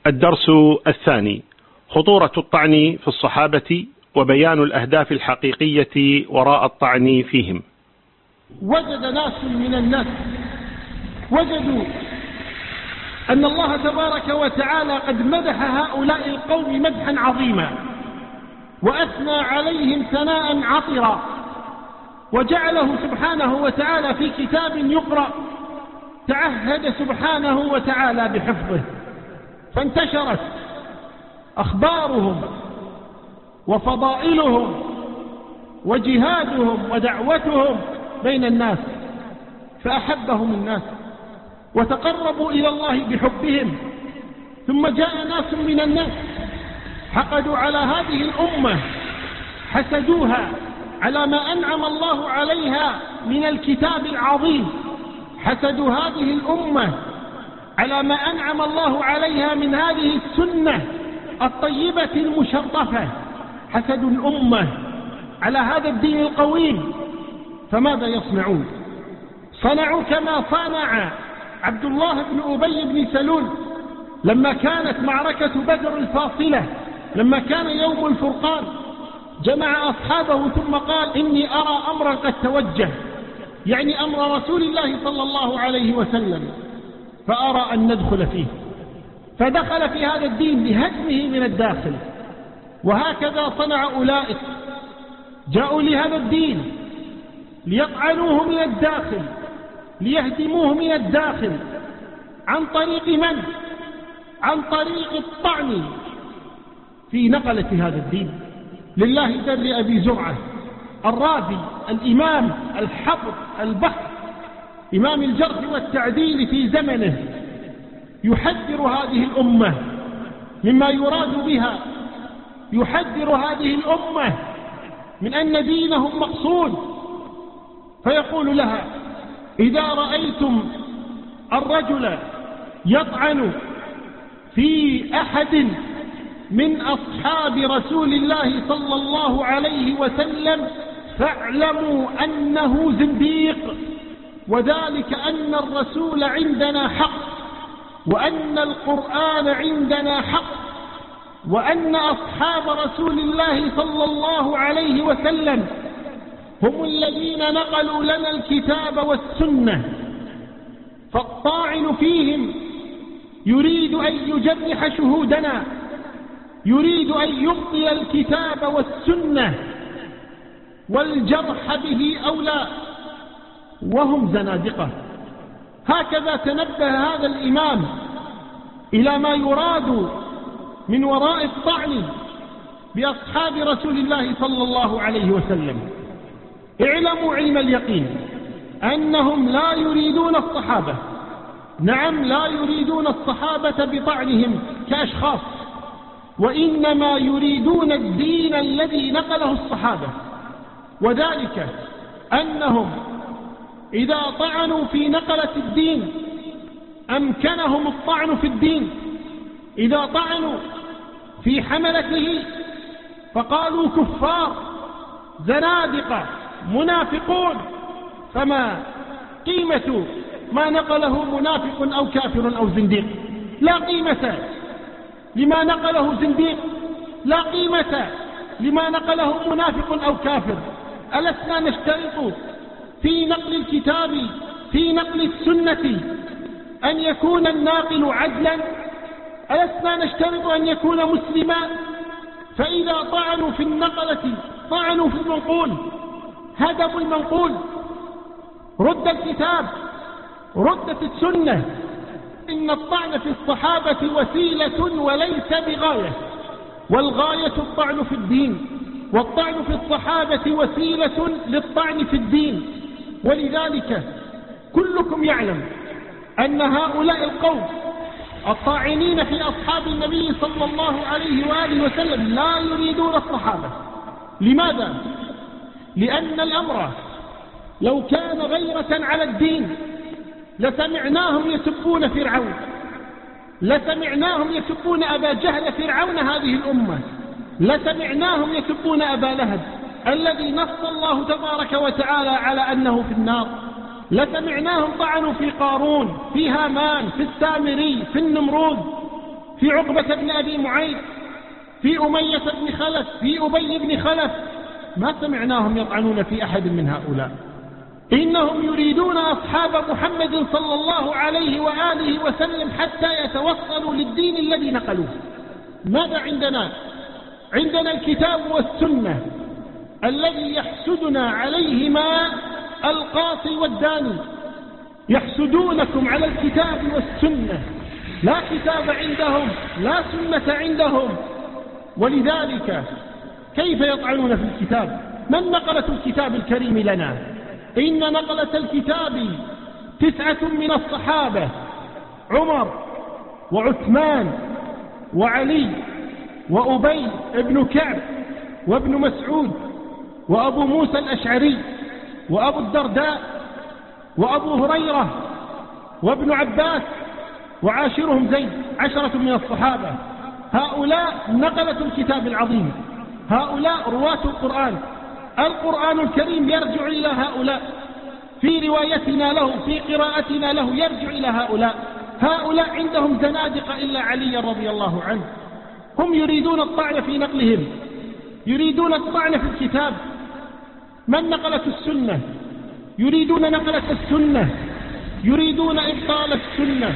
الدرس الثاني: خطورة الطعن في الصحابة وبيان الأهداف الحقيقية وراء الطعن فيهم. وجد ناس من الناس وجدوا أن الله تبارك وتعالى قد مدح هؤلاء القوم مدحا عظيما، وأثنى عليهم ثناء عطرا، وجعله سبحانه وتعالى في كتاب يقرأ، تعهد سبحانه وتعالى بحفظه، فانتشرت أخبارهم وفضائلهم وجهادهم ودعوتهم بين الناس، فأحبهم الناس وتقربوا إلى الله بحبهم. ثم جاء ناس من الناس حقدوا على هذه الأمة، حسدوها على ما أنعم الله عليها من الكتاب العظيم، حسدوا هذه الأمة على ما أنعم الله عليها من هذه السنة الطيبة المشرفة، حسدوا الأمة على هذا الدين القويم. فماذا يصنعون؟ صنعوا كما صنع عبد الله بن أبي بن سلول لما كانت معركة بدر الفاصلة، لما كان يوم الفرقان، جمع أصحابه ثم قال: إني أرى أمرا قد توجه، يعني أمر رسول الله صلى الله عليه وسلم، فأرى أن ندخل فيه. فدخل في هذا الدين لهدمه من الداخل. وهكذا صنع أولئك، جاءوا لهذا الدين ليطعنوه من الداخل، ليهدموه من الداخل. عن طريق من؟ عن طريق الطعن في نقلة هذا الدين. لله در أبي زرعة الرازي الإمام الحبر البحر، إمام الجرح والتعديل في زمنه، يحذر هذه الأمة مما يراد بها، يحذر هذه الأمة من أن دينهم مقصود، فيقول لها: إذا رأيتم الرجل يطعن في أحد من أصحاب رسول الله صلى الله عليه وسلم فاعلموا أنه زنديق، وذلك أن الرسول عندنا حق، وأن القرآن عندنا حق، وأن أصحاب رسول الله صلى الله عليه وسلم هم الذين نقلوا لنا الكتاب والسنة. فالطاعن فيهم يريد أن يجرح شهودنا، يريد أن يبطل الكتاب والسنة، والجرح به أولى، وهم زنادقة. هكذا تنبه هذا الإمام إلى ما يراد من وراء الطعن بأصحاب رسول الله صلى الله عليه وسلم. اعلموا علم اليقين أنهم لا يريدون الصحابة، نعم لا يريدون الصحابة بطعنهم كأشخاص، وإنما يريدون الدين الذي نقله الصحابة. وذلك أنهم إذا طعنوا في نقلة الدين أمكنهم الطعن في الدين، إذا طعنوا في حملته فقالوا كفار زنادقة منافقون، فما قيمة ما نقله منافق أو كافر أو زنديق؟ لا قيمة لما نقله زنديق، لا قيمة لما نقله منافق أو كافر. ألسنا نشترط في نقل الكتاب، في نقل السنة، أن يكون الناقل عدلا؟ ألسنا نشترط أن يكون مسلما؟ فإذا طعنوا في النقلة طعنوا في المنقول، هدموا المنقول، رد الكتاب، ردت السنة. إن الطعن في الصحابة وسيلة وليس بغاية، والغاية الطعن في الدين، والطعن في الصحابة وسيلة للطعن في الدين. ولذلك كلكم يعلم أن هؤلاء القوم الطاعنين في أصحاب النبي صلى الله عليه وآله وسلم لا يريدون الصحابة. لماذا؟ لأن الأمر لو كان غيرة على الدين لسمعناهم يسبون فرعون، لسمعناهم يسبون أبا جهل فرعون هذه الأمة، لسمعناهم يسبون أبا لهب الذي نص الله تبارك وتعالى على أنه في النار، لسمعناهم طعنوا في قارون، في هامان، في السامري، في النمرود. في عقبة بن أبي معيط، في أمية بن خلف، في أبي بن خلف، ما سمعناهم يطعنون في أحد من هؤلاء. إنهم يريدون أصحاب محمد صلى الله عليه وآله وسلم حتى يتوصلوا للدين الذي نقلوه. ماذا عندنا؟ عندنا الكتاب والسنة الذي يحسدنا عليهما القاصي والداني. يحسدونكم على الكتاب والسنة، لا كتاب عندهم لا سنة عندهم. ولذلك كيف يطعنون في الكتاب؟ من نقلة الكتاب الكريم لنا؟ إن نقلة الكتاب 9 من الصحابة: عمر وعثمان وعلي وأبي بن كعب وابن مسعود وأبو موسى الأشعري وأبو الدرداء وأبو هريرة وابن عباس، وعاشرهم زيد، 10 من الصحابة. هؤلاء نقلة الكتاب العظيم، هؤلاء رواة القرآن. القرآن الكريم يرجع إلى هؤلاء، في روايتنا له، في قراءتنا له يرجع إلى هؤلاء. هؤلاء عندهم زنادقة إلا علي رضي الله عنه. هم يريدون الطعن في نقلهم، يريدون الطعن في الكتاب. من نقلة السنة؟ يريدون نقلة السنة، يريدون إبطال السنة.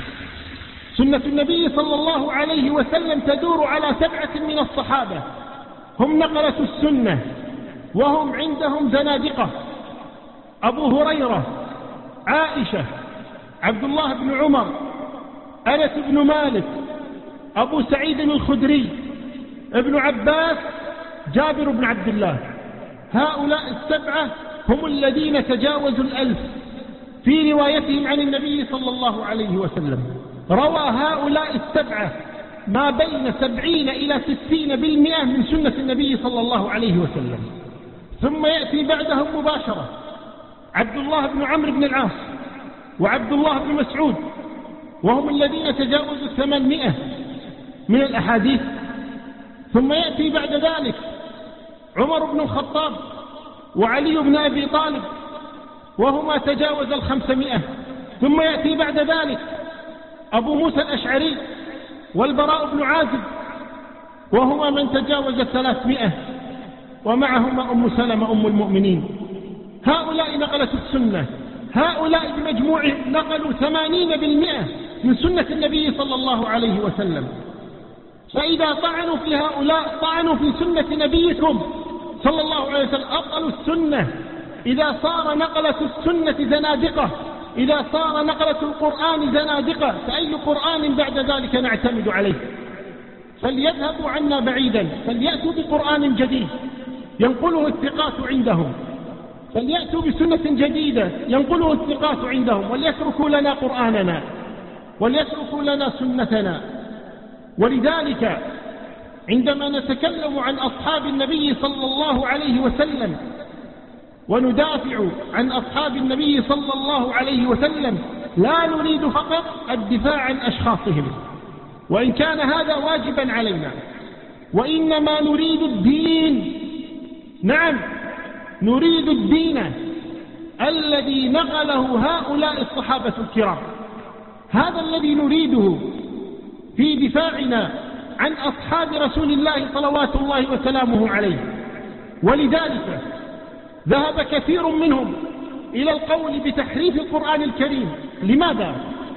سنة النبي صلى الله عليه وسلم تدور على 7 من الصحابة، هم نقلة السنة، وهم عندهم زنادقة: أبو هريرة، عائشة، عبد الله بن عمر، أنس بن مالك، أبو سعيد الخدري، ابن عباس، جابر بن عبد الله. هؤلاء 7 هم الذين تجاوزوا 1000 في روايتهم عن النبي صلى الله عليه وسلم. روى هؤلاء 7 ما بين 70 إلى 60% من سنة النبي صلى الله عليه وسلم. ثم يأتي بعدهم مباشرة عبد الله بن عمرو بن العاص وعبد الله بن مسعود، وهم الذين تجاوزوا 800 من الأحاديث. ثم يأتي بعد ذلك عمر بن الخطاب وعلي بن أبي طالب، وهما تجاوز 500. ثم يأتي بعد ذلك أبو موسى الأشعري والبراء بن عازب، وهما من تجاوز 300، ومعهما أم سلمة أم المؤمنين. هؤلاء نقلة السنة، هؤلاء بمجموعهم نقلوا 80% من سنة النبي صلى الله عليه وسلم. فإذا طعنوا في هؤلاء طعنوا في سنة نبيكم صلى الله عليه وسلم، أبطلوا السنة. إذا صار نقلة السنة زنادقة، إذا صار نقلة القرآن زنادقة، فأي قرآن بعد ذلك نعتمد عليه؟ فليذهبوا عنا بعيدا، فليأتوا بقرآن جديد ينقله الثقات عندهم، فليأتوا بسنة جديدة ينقله الثقات عندهم، وليتركوا لنا قرآننا وليتركوا لنا سنتنا. ولذلك عندما نتكلم عن أصحاب النبي صلى الله عليه وسلم وندافع عن أصحاب النبي صلى الله عليه وسلم، لا نريد فقط الدفاع عن أشخاصهم، وإن كان هذا واجبا علينا، وإنما نريد الدين. نعم، نريد الدين الذي نقله هؤلاء الصحابة الكرام، هذا الذي نريده في دفاعنا عن أصحاب رسول الله صلوات الله وسلامه عليه. ولذلك ذهب كثير منهم إلى القول بتحريف القرآن الكريم. لماذا؟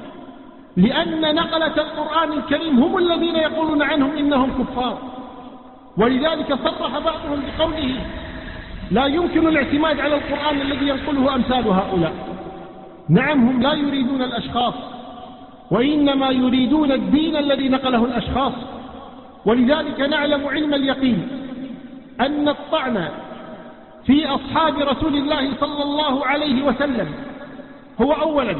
لأن نقلة القرآن الكريم هم الذين يقولون عنهم إنهم كفار. ولذلك صرح بعضهم بقوله: لا يمكن الاعتماد على القرآن الذي ينقله أمثال هؤلاء. نعم، هم لا يريدون الأشخاص، وإنما يريدون الدين الذي نقله الأشخاص. ولذلك نعلم علم اليقين أن الطعن في أصحاب رسول الله صلى الله عليه وسلم هو أولا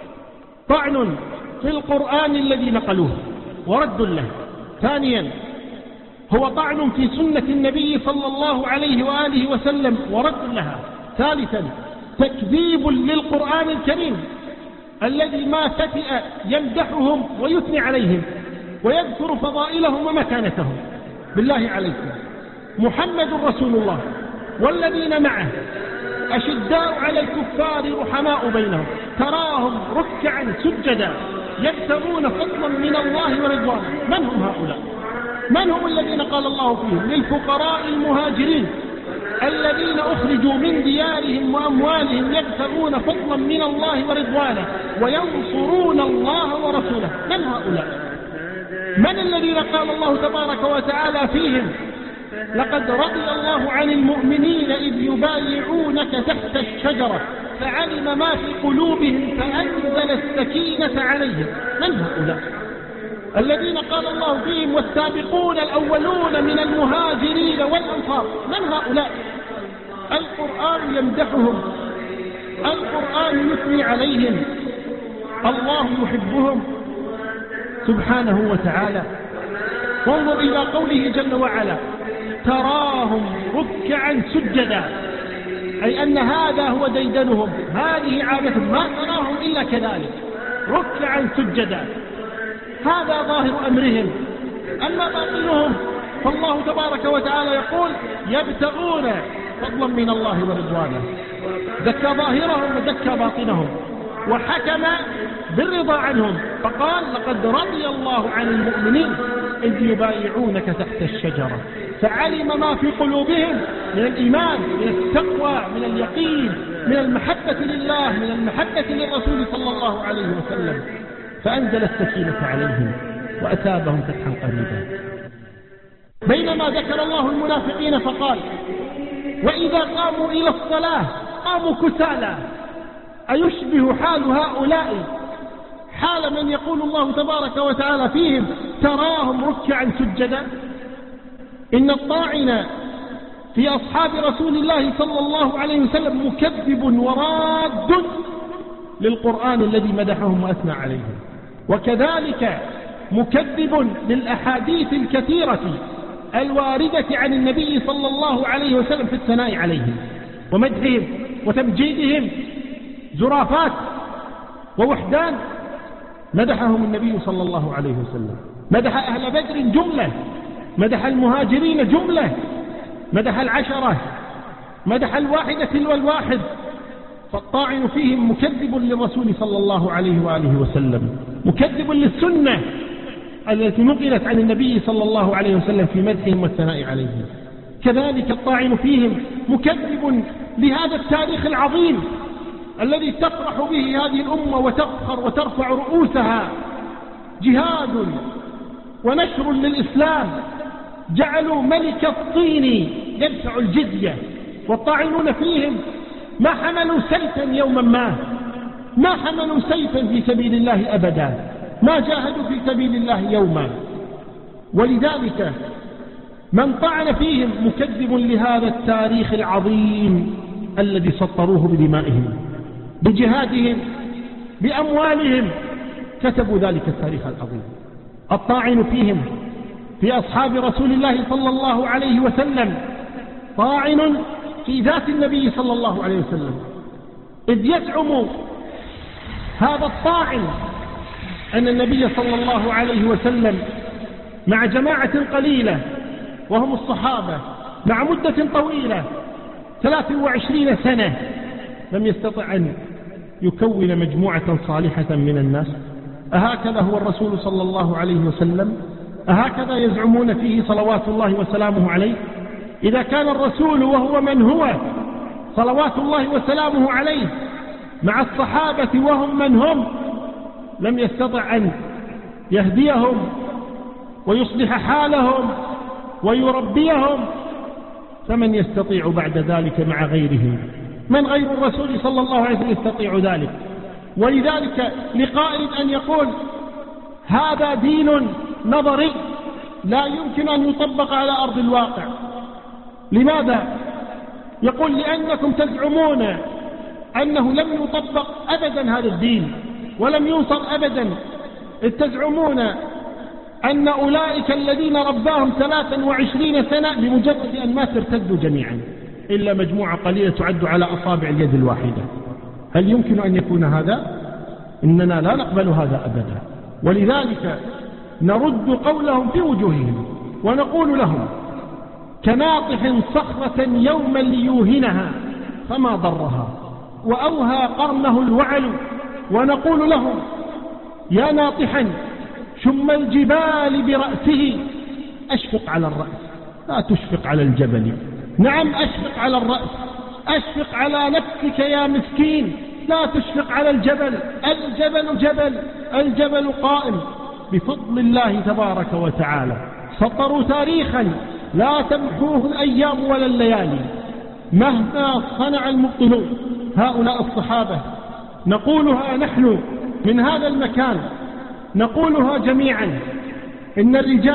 طعن في القرآن الذي نقلوه ورد له، ثانيا هو طعن في سنة النبي صلى الله عليه وآله وسلم ورد لها، ثالثا تكذيب للقرآن الكريم الذي ما فتئ يمدحهم ويثني عليهم ويذكر فضائلهم ومكانتهم. بالله عليكم، محمد رسول الله والذين معه أشداء على الكفار رحماء بينهم، تراهم ركعا سجدا يبتغون فضلا من الله ورضوانه. من هم هؤلاء؟ من هم الذين قال الله فيهم؟ للفقراء المهاجرين الذين أخرجوا من ديارهم وأموالهم يبتغون فضلا من الله ورضوانه وينصرون الله ورسوله. من هؤلاء؟ من الذين قال الله تبارك وتعالى فيهم لقد رضي الله عن المؤمنين إذ يبايعونك تحت الشجرة فعلم ما في قلوبهم فأنزل السكينة عليهم. من هؤلاء الذين قال الله فيهم والسابقون الأولون من المهاجرين والأنصار؟ من هؤلاء؟ القرآن يمدحهم، القرآن يثني عليهم، الله يحبهم سبحانه وتعالى. وانظر إلى قوله جل وعلا تراهم ركعا سجدا، أي أن هذا هو ديدنهم، هذه عادتهم، ما تراهم إلا كذلك ركعا سجدا. هذا ظاهر أمرهم. أما باطنهم فالله تبارك وتعالى يقول يبتغون فضلا من الله ورضوانه. ذكى ظاهرهم وذكى باطنهم وحكم بالرضا عنهم فقال لقد رضي الله عن المؤمنين إذ يبايعونك تحت الشجرة فعلم ما في قلوبهم من الإيمان، من التقوى، من اليقين، من المحبة لله، من المحبة للرسول صلى الله عليه وسلم، فأنزل السكينة عليهم وأثابهم فتحا قريبا. بينما ذكر الله المنافقين فقال وإذا قاموا إلى الصلاة قاموا كسالى. أيشبه حال هؤلاء حال من يقول الله تبارك وتعالى فيهم تراهم ركعا سجدا؟ إن الطاعن في أصحاب رسول الله صلى الله عليه وسلم مكذب وراد للقرآن الذي مدحهم وأثنى عليهم، وكذلك مكذب للأحاديث الكثيرة الواردة عن النبي صلى الله عليه وسلم في الثناء عليهم ومدحهم وتمجيدهم. زرافات ووحدان مدحهم النبي صلى الله عليه وسلم، مدح أهل بدر جملة، مدح المهاجرين جملة، مدح العشرة، مدح الواحدة والواحد. فالطاعن فيهم مكذب للرسول صلى الله عليه وآله وسلم، مكذب للسنة التي نقلت عن النبي صلى الله عليه وسلم في مدحهم والثناء عليهم. كذلك الطاعن فيهم مكذب لهذا التاريخ العظيم الذي تفرح به هذه الأمة وتفخر وترفع رؤوسها، جهاد ونشر للإسلام. جعلوا ملك الصين يدفع الجزية، والطاعنون فيهم ما حملوا سيفا يوما ما حملوا سيفا في سبيل الله أبدا، ما جاهدوا في سبيل الله يوما. ولذلك من طعن فيهم مكذب لهذا التاريخ العظيم الذي سطروه بدمائهم، بجهادهم، بأموالهم، كتبوا ذلك التاريخ العظيم. الطاعن فيهم في أصحاب رسول الله صلى الله عليه وسلم طاعن في ذات النبي صلى الله عليه وسلم، إذ يزعم هذا الطاعن أن النبي صلى الله عليه وسلم مع جماعة قليلة وهم الصحابة مع مدة طويلة 23 سنة لم يستطع أن يكون مجموعة صالحة من الناس. أهكذا هو الرسول صلى الله عليه وسلم؟ أهكذا يزعمون فيه صلوات الله وسلامه عليه؟ إذا كان الرسول وهو من هو صلوات الله وسلامه عليه مع الصحابة وهم من هم لم يستطع أن يهديهم ويصلح حالهم ويربيهم، فمن يستطيع بعد ذلك مع غيره؟ من غير الرسول صلى الله عليه وسلم يستطيع ذلك؟ ولذلك لقائل أن يقول هذا دين نظري لا يمكن أن يطبق على أرض الواقع. لماذا؟ يقول لأنكم تزعمون أنه لم يطبق أبدا هذا الدين ولم يوصل أبدا، إذ تزعمون أن أولئك الذين رباهم 23 سنة بمجرد أن ما ترتدوا جميعا إلا مجموعة قليلة تعد على أصابع اليد الواحدة. هل يمكن أن يكون هذا؟ إننا لا نقبل هذا أبدا. ولذلك نرد قولهم في وجوههم ونقول لهم كناطح صخرة يوما ليوهنها فما ضرها وأوهى قرنه الوعل. ونقول لهم يا ناطحا شم الجبال برأسه أشفق على الرأس لا تشفق على الجبل. نعم أشفق على الرأس، أشفق على نفسك يا مسكين، لا تشفق على الجبل. الجبل جبل، الجبل قائم بفضل الله تبارك وتعالى. سطروا تاريخا لا تمحوه الأيام ولا الليالي مهما صنع المبطلون. هؤلاء الصحابة نقولها نحن من هذا المكان، نقولها جميعا: إن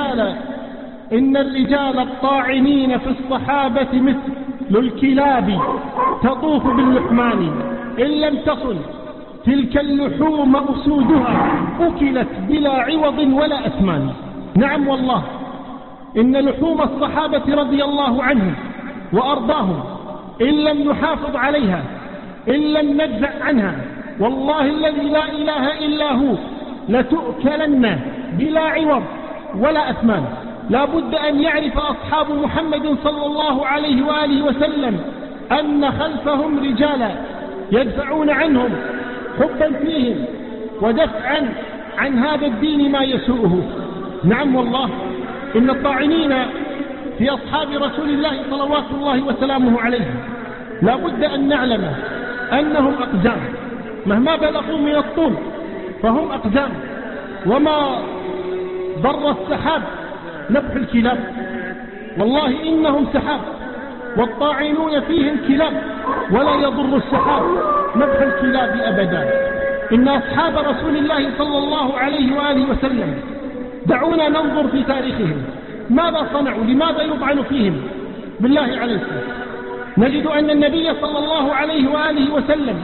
الرجال الطاعنين في الصحابة مثل الكلاب تطوف باللحمان، إن لم تصل تلك اللحوم أسودها أكلت بلا عوض ولا أثمان. نعم والله، إن لحوم الصحابة رضي الله عنهم وأرضاهم إن لم نحافظ عليها، إن لم نجزع عنها، والله الذي لا إله إلا هو لتؤكلن بلا عوض ولا أثمان. لا بد أن يعرف أصحاب محمد صلى الله عليه وآله وسلم أن خلفهم رجالا يدفعون عنهم حبا فيهم ودفعا عن هذا الدين ما يسوءه. نعم والله، إن الطاعنين في أصحاب رسول الله صلوات الله وسلامه عليه لا بد أن نعلم أنهم أقزام، مهما بلغوا من الطول فهم أقزام. وما ضر السحاب نبح الكلاب، والله إنهم سحاب والطاعنون فيهم كلاب، ولا يضر السحاب نبح الكلاب أبدا. إن أصحاب رسول الله صلى الله عليه وآله وسلم دعونا ننظر في تاريخهم، ماذا صنعوا؟ لماذا يطعن فيهم؟ بالله عليكم نجد أن النبي صلى الله عليه وآله وسلم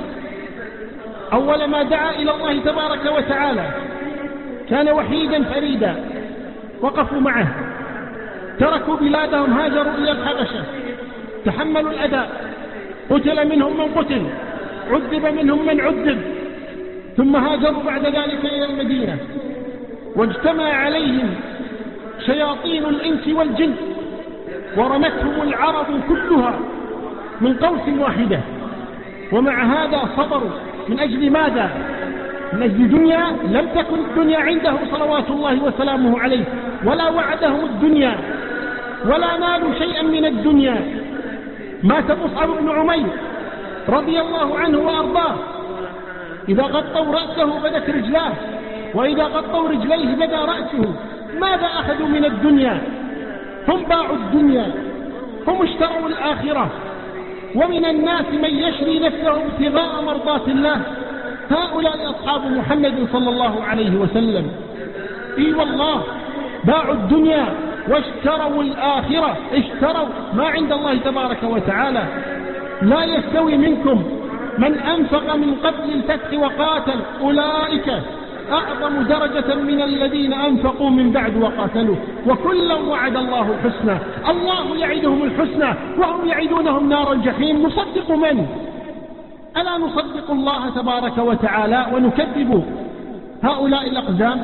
أول ما دعا إلى الله تبارك وتعالى كان وحيدا فريدا، وقفوا معه، تركوا بلادهم، هاجروا إلى الحبشة، تحملوا الأذى، قتل منهم من قتل، عذب منهم من عذب، ثم هاجروا بعد ذلك إلى المدينة، واجتمع عليهم شياطين الإنس والجن ورمتهم العرب كلها من قوس واحدة. ومع هذا صبروا من أجل ماذا؟ من أجل دنيا لم تكن الدنيا عنده صلوات الله وسلامه عليه، ولا وعدهم الدنيا ولا نالوا شيئا من الدنيا. مات مصعب بن عمير رضي الله عنه وأرضاه، إذا غطوا رأسه بدت رجلاه، وإذا غطوا رجليه بدا رأسه. ماذا أخذوا من الدنيا؟ هم باعوا الدنيا، هم اشتروا الآخرة. ومن الناس من يشري نفسه ابتغاء مرضات الله. هؤلاء أصحاب محمد صلى الله عليه وسلم، إي والله باعوا الدنيا واشتروا الآخرة، اشتروا ما عند الله تبارك وتعالى. لا يستوي منكم من أنفق من قبل الفتح وقاتل، أولئك أعظم درجة من الذين أنفقوا من بعد وقاتلوا، وكلا وعد الله الحسنى. الله يعدهم الحسنى وهم يعدونهم نار الجحيم. نصدق من؟ ألا نصدق الله تبارك وتعالى ونكذب هؤلاء الأقزام؟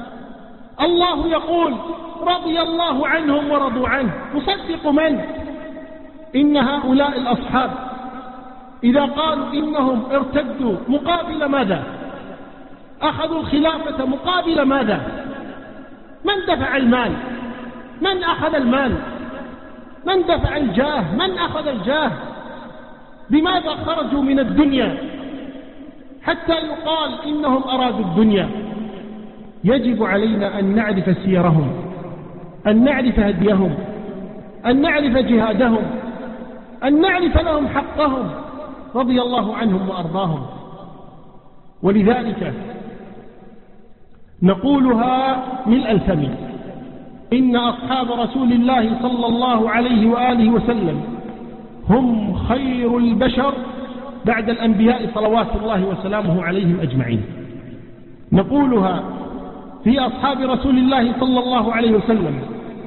الله يقول رضي الله عنهم ورضوا عنه. نصدق من؟ إن هؤلاء الأصحاب إذا قالوا إنهم ارتدوا مقابل ماذا؟ أخذوا الخلافة مقابل ماذا؟ من دفع المال؟ من أخذ المال؟ من دفع الجاه؟ من أخذ الجاه؟ بماذا خرجوا من الدنيا حتى يقال إنهم أرادوا الدنيا؟ يجب علينا أن نعرف سيرهم، أن نعرف هديهم، أن نعرف جهادهم، أن نعرف لهم حقهم رضي الله عنهم وأرضاهم. ولذلك نقولها ملء الفم: إن أصحاب رسول الله صلى الله عليه وآله وسلم هم خير البشر بعد الأنبياء صلوات الله وسلامه عليهم أجمعين. نقولها في أصحاب رسول الله صلى الله عليه وسلم: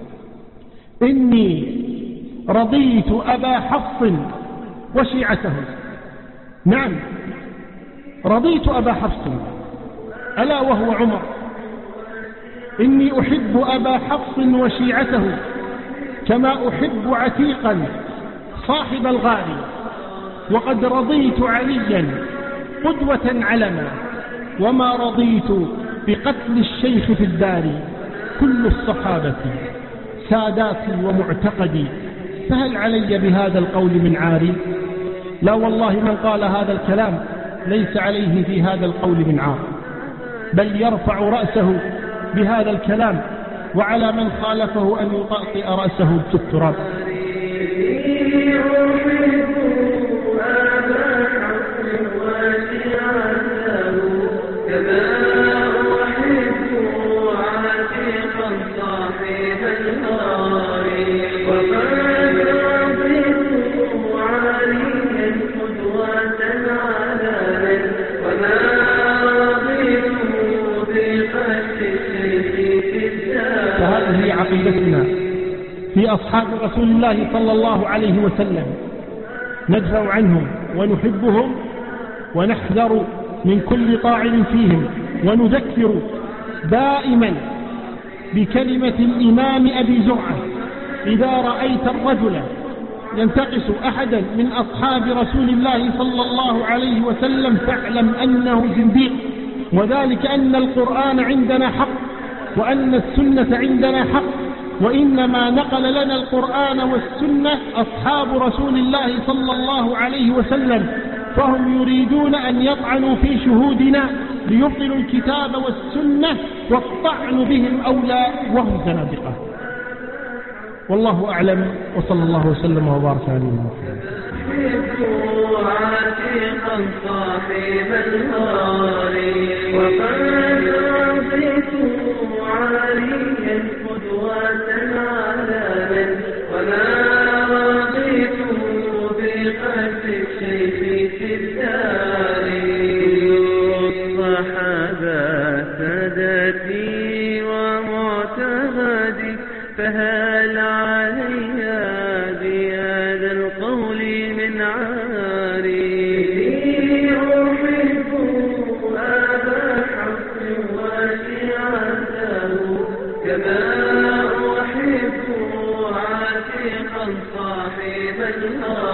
إني رضيت أبا حفص وشيعته. نعم، رضيت أبا حفص ألا وهو عمر. إني أحب أبا حفص وشيعته كما أحب عتيقا صاحب الغار، وقد رضيت عليا قدوة علما، وما رضيت بقتل الشيخ في الدار كل الصحابة ساداتي ومعتقدي، فهل علي بهذا القول من عاري؟ لا والله، من قال هذا الكلام ليس عليه في هذا القول من عار، بل يرفع رأسه بهذا الكلام، وعلى من خالفه أن يطأطئ رأسه بالتراب. فهذه عقيدتنا في أصحاب رسول الله صلى الله عليه وسلم، ندفع عنهم ونحبهم ونحذر من كل طاعن فيهم، ونذكر دائما بكلمة الإمام أبي زرعة: إذا رأيت الرجل ينتقص أحدا من أصحاب رسول الله صلى الله عليه وسلم فاعلم أنه زنديق، وذلك أن القرآن عندنا حق، وأن السنة عندنا حق، وإنما نقل لنا القرآن والسنة أصحاب رسول الله صلى الله عليه وسلم، فهم يريدون أن يطعنوا في شهودنا ليبطلوا الكتاب والسنة، والطعن بهم أولى وهم زنادقة. والله أعلم، وصلى الله وسلم وبارك على نبينا محمد. عتيقا صاحب الهار وقد رضيت عليا قدوة علاما، وما رضيت بقتل الشيخ في الدار. الصحابة سادتي ومعتمدي، فهل علي بهذا القول من عاري؟ أحب أبا حفص وشيعته، كما أحب عتيقا صاحب الهار.